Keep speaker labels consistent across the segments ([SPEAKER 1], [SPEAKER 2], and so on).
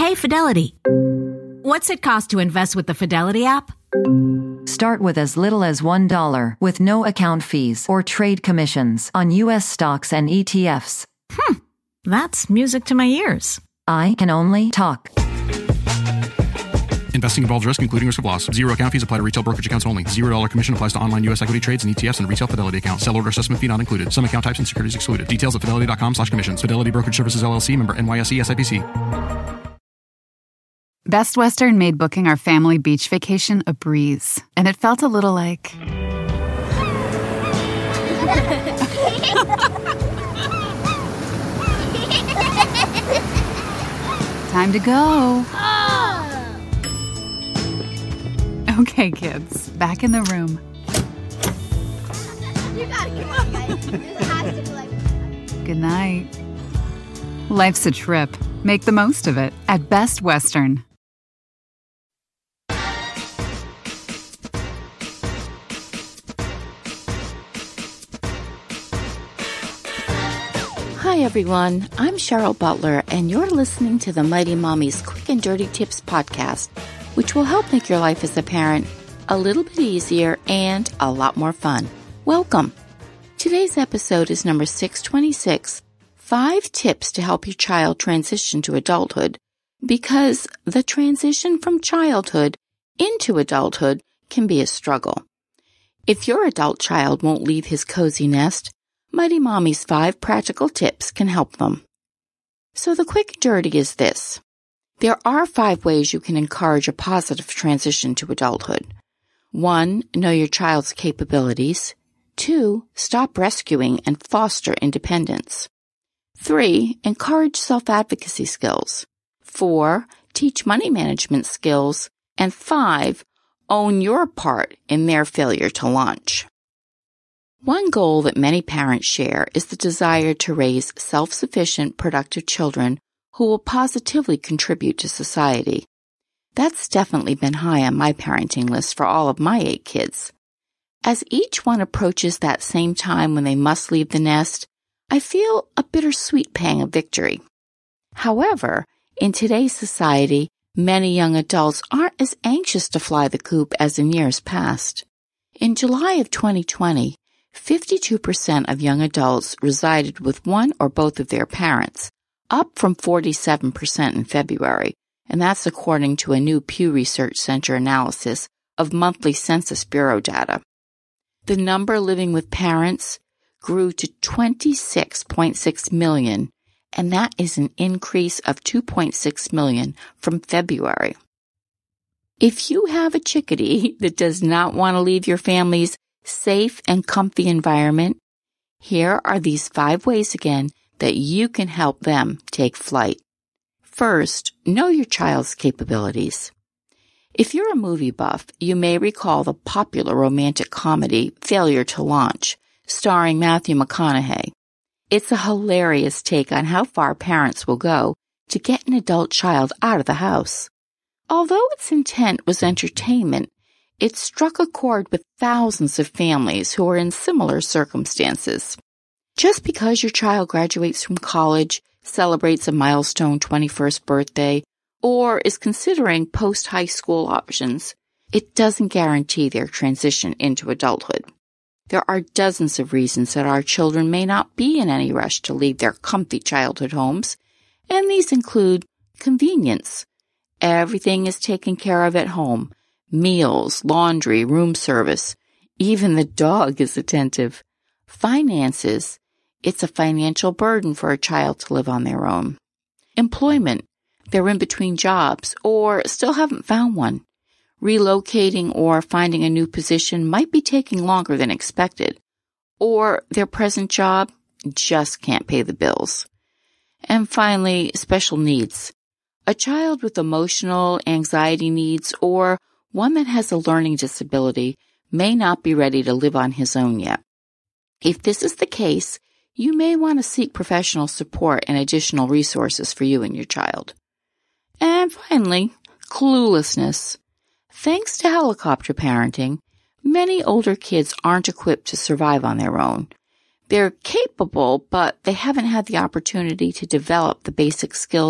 [SPEAKER 1] Hey, Fidelity. What's it cost to invest with the Fidelity app?
[SPEAKER 2] Start with as little as $1 with no account fees or trade commissions on U.S. stocks and ETFs.
[SPEAKER 1] That's music to my ears.
[SPEAKER 2] I can only talk.
[SPEAKER 3] Investing involves risk, including risk of loss. Zero account fees apply to retail brokerage accounts only. $0 commission applies to online U.S. equity trades and ETFs and retail Fidelity accounts. Sell order assessment fee not included. Some account types and securities excluded. Details at fidelity.com/commissions. Fidelity Brokerage Services, LLC, member NYSE SIPC.
[SPEAKER 4] Best Western made booking our family beach vacation a breeze, and it felt a little like... Time to go. Okay, kids, back in the room.
[SPEAKER 5] You gotta come on, guys. This has to be like...
[SPEAKER 4] Good night. Life's a trip. Make the most of it at Best Western.
[SPEAKER 6] Hi everyone, I'm Cheryl Butler, and you're listening to the Mighty Mommy's Quick and Dirty Tips podcast, which will help make your life as a parent a little bit easier and a lot more fun. Welcome! Today's episode is number 626, 5 tips to help your child transition to adulthood, because the transition from childhood into adulthood can be a struggle. If your adult child won't leave his cozy nest, Mighty Mommy's 5 practical tips can help them. So the quick and dirty is this. There are 5 ways you can encourage a positive transition to adulthood. 1. Know your child's capabilities. 2. Stop rescuing and foster independence. 3. Encourage self-advocacy skills. 4. Teach money management skills. And 5. Own your part in their failure to launch. One goal that many parents share is the desire to raise self-sufficient, productive children who will positively contribute to society. That's definitely been high on my parenting list for all of my 8 kids. As each one approaches that same time when they must leave the nest, I feel a bittersweet pang of victory. However, in today's society, many young adults aren't as anxious to fly the coop as in years past. In July of 2020, 52% of young adults resided with one or both of their parents, up from 47% in February, and that's according to a new Pew Research Center analysis of monthly Census Bureau data. The number living with parents grew to 26.6 million, and that is an increase of 2.6 million from February. If you have a chickadee that does not want to leave your family's safe and comfy environment, here are these 5 ways again that you can help them take flight. First, know your child's capabilities. If you're a movie buff, you may recall the popular romantic comedy Failure to Launch, starring Matthew McConaughey. It's a hilarious take on how far parents will go to get an adult child out of the house. Although its intent was entertainment, it struck a chord with thousands of families who are in similar circumstances. Just because your child graduates from college, celebrates a milestone 21st birthday, or is considering post-high school options, it doesn't guarantee their transition into adulthood. There are dozens of reasons that our children may not be in any rush to leave their comfy childhood homes, and these include convenience. Everything is taken care of at home. Meals, laundry, room service. Even the dog is attentive. Finances. It's a financial burden for a child to live on their own. Employment. They're in between jobs or still haven't found one. Relocating or finding a new position might be taking longer than expected. Or their present job just can't pay the bills. And finally, special needs. A child with emotional anxiety needs or one that has a learning disability may not be ready to live on his own yet. If this is the case, you may want to seek professional support and additional resources for you and your child. And finally, cluelessness. Thanks to helicopter parenting, many older kids aren't equipped to survive on their own. They're capable, but they haven't had the opportunity to develop the basic skills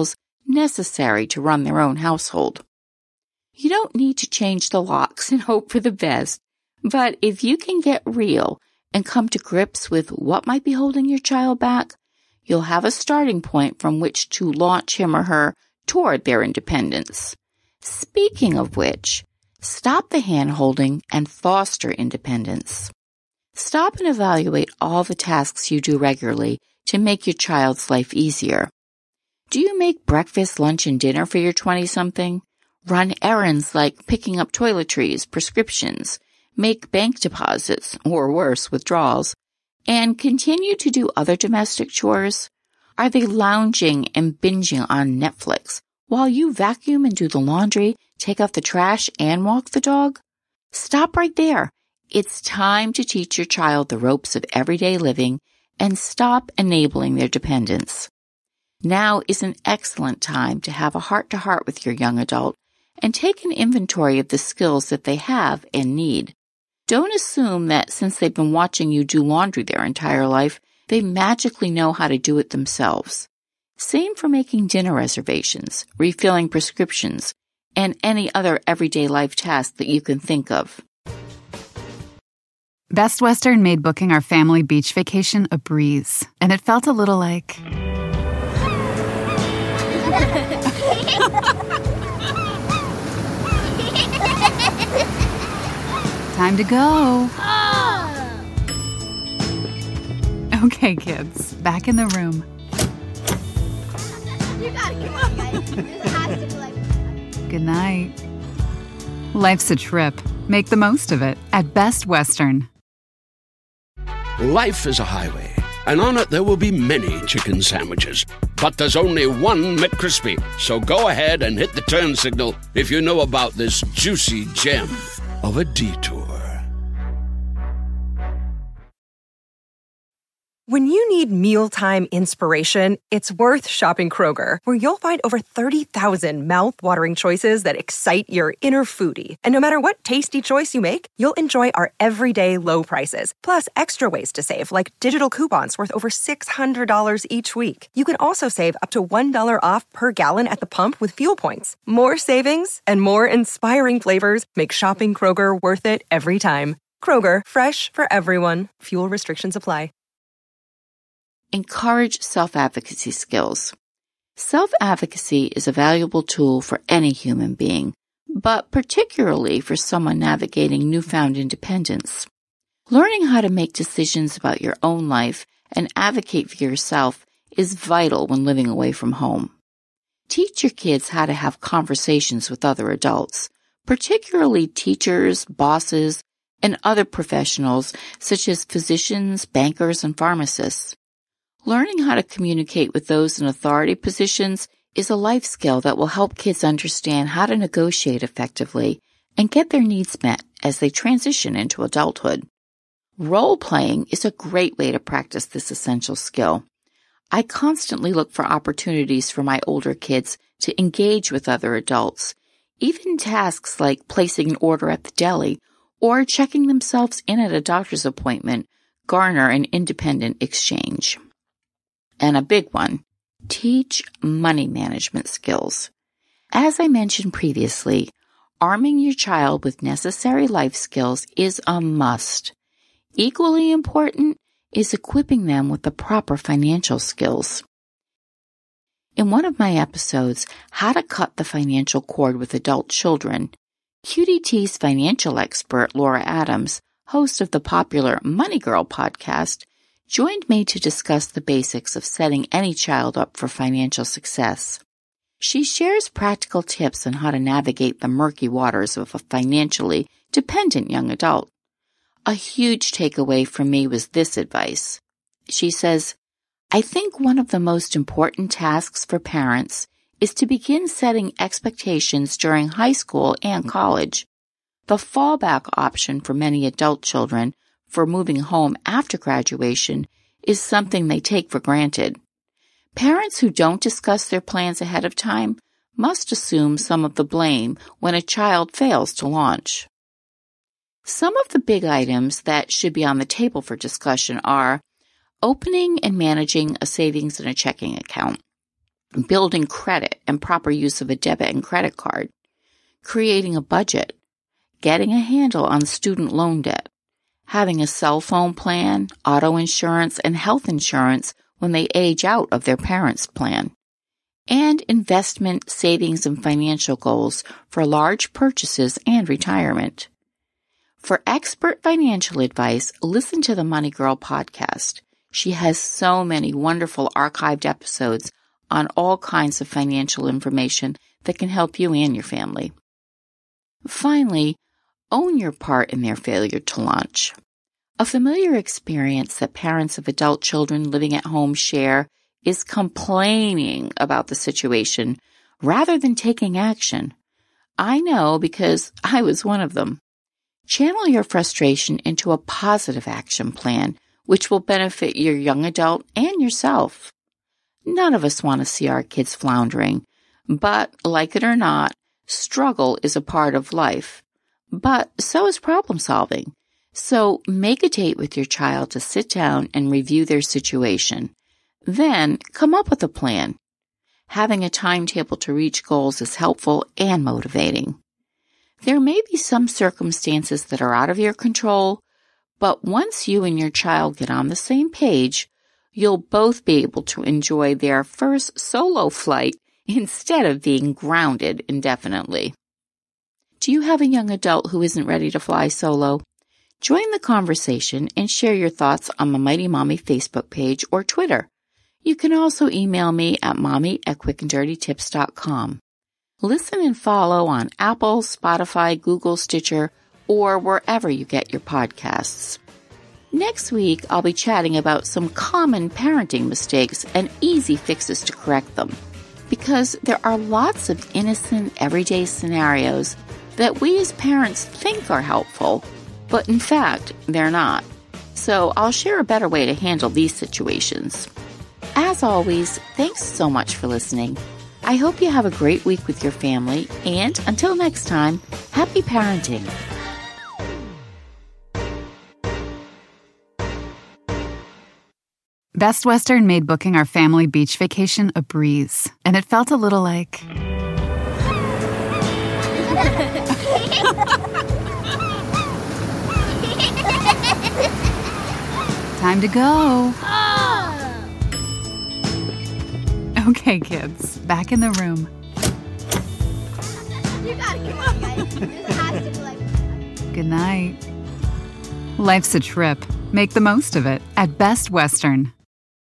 [SPEAKER 6] necessary to run their own household. You don't need to change the locks and hope for the best, but if you can get real and come to grips with what might be holding your child back, you'll have a starting point from which to launch him or her toward their independence. Speaking of which, stop the hand-holding and foster independence. Stop and evaluate all the tasks you do regularly to make your child's life easier. Do you make breakfast, lunch, and dinner for your 20-something? Run errands like picking up toiletries, prescriptions, make bank deposits, or worse, withdrawals, and continue to do other domestic chores? Are they lounging and binging on Netflix while you vacuum and do the laundry, take out the trash, and walk the dog? Stop right there. It's time to teach your child the ropes of everyday living and stop enabling their dependence. Now is an excellent time to have a heart-to-heart with your young adult and take an inventory of the skills that they have and need. Don't assume that since they've been watching you do laundry their entire life, they magically know how to do it themselves. Same for making dinner reservations, refilling prescriptions, and any other everyday life task that you can think of.
[SPEAKER 4] Best Western made booking our family beach vacation a breeze, and it felt a little like... Time to go. Okay, kids, back in the room.
[SPEAKER 5] You gotta come on, guys. This has to be like...
[SPEAKER 4] Good night. Life's a trip. Make the most of it at Best Western.
[SPEAKER 7] Life is a highway, and on it there will be many chicken sandwiches. But there's only one McCrispy. So go ahead and hit the turn signal if you know about this juicy gem of a detour.
[SPEAKER 8] When you need mealtime inspiration, it's worth shopping Kroger, where you'll find over 30,000 mouth-watering choices that excite your inner foodie. And no matter what tasty choice you make, you'll enjoy our everyday low prices, plus extra ways to save, like digital coupons worth over $600 each week. You can also save up to $1 off per gallon at the pump with fuel points. More savings and more inspiring flavors make shopping Kroger worth it every time. Kroger, fresh for everyone. Fuel restrictions apply.
[SPEAKER 6] Encourage self-advocacy skills. Self-advocacy is a valuable tool for any human being, but particularly for someone navigating newfound independence. Learning how to make decisions about your own life and advocate for yourself is vital when living away from home. Teach your kids how to have conversations with other adults, particularly teachers, bosses, and other professionals such as physicians, bankers, and pharmacists. Learning how to communicate with those in authority positions is a life skill that will help kids understand how to negotiate effectively and get their needs met as they transition into adulthood. Role-playing is a great way to practice this essential skill. I constantly look for opportunities for my older kids to engage with other adults, even tasks like placing an order at the deli or checking themselves in at a doctor's appointment garner an independent exchange. And a big one, teach money management skills. As I mentioned previously, arming your child with necessary life skills is a must. Equally important is equipping them with the proper financial skills. In one of my episodes, How to Cut the Financial Cord with Adult Children, QDT's financial expert Laura Adams, host of the popular Money Girl podcast, joined me to discuss the basics of setting any child up for financial success. She shares practical tips on how to navigate the murky waters of a financially dependent young adult. A huge takeaway from me was this advice. She says, I think one of the most important tasks for parents is to begin setting expectations during high school and college. The fallback option for many adult children for moving home after graduation is something they take for granted. Parents who don't discuss their plans ahead of time must assume some of the blame when a child fails to launch. Some of the big items that should be on the table for discussion are opening and managing a savings and a checking account, building credit and proper use of a debit and credit card, creating a budget, getting a handle on student loan debt, having a cell phone plan, auto insurance, and health insurance when they age out of their parents' plan, and investment, savings, and financial goals for large purchases and retirement. For expert financial advice, listen to the Money Girl podcast. She has so many wonderful archived episodes on all kinds of financial information that can help you and your family. Finally, own your part in their failure to launch. A familiar experience that parents of adult children living at home share is complaining about the situation rather than taking action. I know because I was one of them. Channel your frustration into a positive action plan, which will benefit your young adult and yourself. None of us want to see our kids floundering, but like it or not, struggle is a part of life. But so is problem solving. So make a date with your child to sit down and review their situation. Then come up with a plan. Having a timetable to reach goals is helpful and motivating. There may be some circumstances that are out of your control, but once you and your child get on the same page, you'll both be able to enjoy their first solo flight instead of being grounded indefinitely. Do you have a young adult who isn't ready to fly solo? Join the conversation and share your thoughts on the Mighty Mommy Facebook page or Twitter. You can also email me at mommy@quickanddirtytips.com. Listen and follow on Apple, Spotify, Google, Stitcher, or wherever you get your podcasts. Next week, I'll be chatting about some common parenting mistakes and easy fixes to correct them. Because there are lots of innocent, everyday scenarios that we as parents think are helpful, but in fact, they're not. So I'll share a better way to handle these situations. As always, thanks so much for listening. I hope you have a great week with your family, and until next time, happy parenting.
[SPEAKER 4] Best Western made booking our family beach vacation a breeze, and it felt a little like... Time to go. Okay, kids, back in the room.
[SPEAKER 5] You gotta come on, guys. This has to be like...
[SPEAKER 4] Good night. Life's a trip. Make the most of it at Best Western.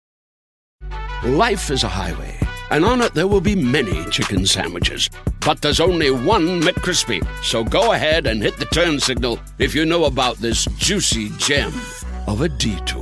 [SPEAKER 7] Life is a highway, and on it there will be many chicken sandwiches. But there's only one McCrispy. So go ahead and hit the turn signal if you know about this juicy gem of a detour.